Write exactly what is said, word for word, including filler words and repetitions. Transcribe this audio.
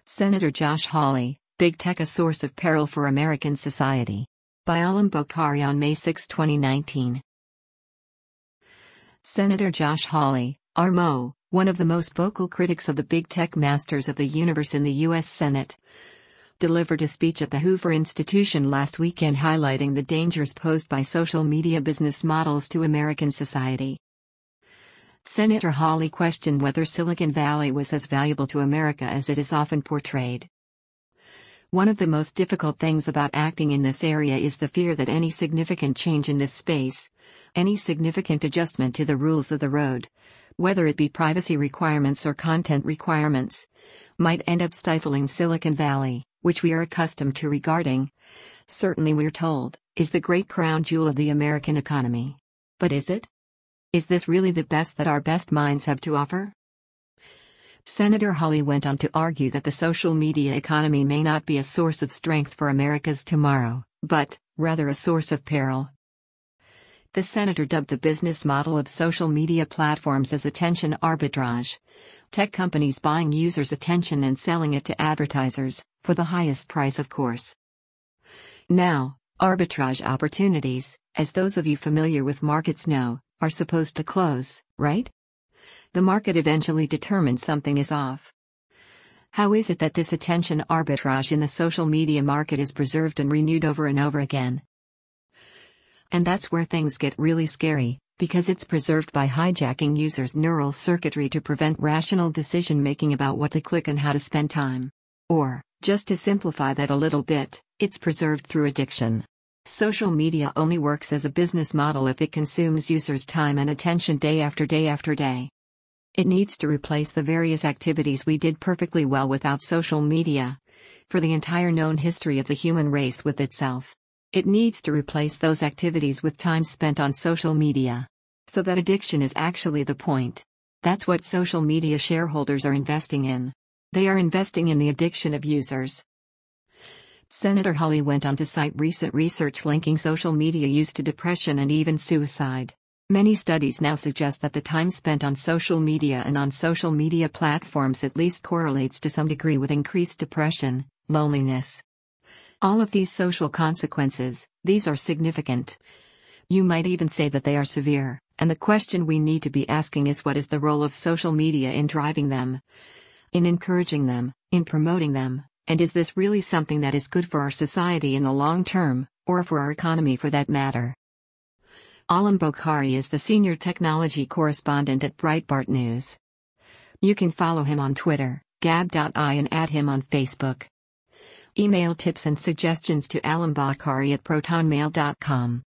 Senator Josh Hawley, Big Tech a Source of Peril for American Society. By Alam Bokhari on May sixth, twenty nineteen. Senator Josh Hawley, R M O, one of the most vocal critics of the big tech masters of the universe in the U S Senate, delivered a speech at the Hoover Institution last weekend highlighting the dangers posed by social media business models to American society. Senator Hawley questioned whether Silicon Valley was as valuable to America as it is often portrayed. One of the most difficult things about acting in this area is the fear that any significant change in this space, any significant adjustment to the rules of the road, whether it be privacy requirements or content requirements, might end up stifling Silicon Valley, which we are accustomed to regarding, certainly we're told, is the great crown jewel of the American economy. But is it? Is this really the best that our best minds have to offer? Senator Hawley went on to argue that the social media economy may not be a source of strength for America's tomorrow, but, rather a source of peril. The senator dubbed the business model of social media platforms as attention arbitrage, tech companies buying users' attention and selling it to advertisers, for the highest price of course. Now, arbitrage opportunities, as those of you familiar with markets know, are supposed to close, right? The market eventually determines something is off. How is it that this attention arbitrage in the social media market is preserved and renewed over and over again? And that's where things get really scary, because it's preserved by hijacking users' neural circuitry to prevent rational decision-making about what to click and how to spend time. Or, just to simplify that a little bit, it's preserved through addiction. Social media only works as a business model if it consumes users' time and attention day after day after day. It needs to replace the various activities we did perfectly well without social media, for the entire known history of the human race with itself. It needs to replace those activities with time spent on social media. So that addiction is actually the point. That's what social media shareholders are investing in. They are investing in the addiction of users. Senator Hawley went on to cite recent research linking social media use to depression and even suicide. Many studies now suggest that the time spent on social media and on social media platforms at least correlates to some degree with increased depression, loneliness. All of these social consequences, these are significant. You might even say that they are severe, and the question we need to be asking is what is the role of social media in driving them, in encouraging them, in promoting them? And is this really something that is good for our society in the long term, or for our economy for that matter? Alam Bokhari is the senior technology correspondent at Breitbart News. You can follow him on Twitter, gab dot i, and add him on Facebook. Email tips and suggestions to alambokhari at protonmail dot com.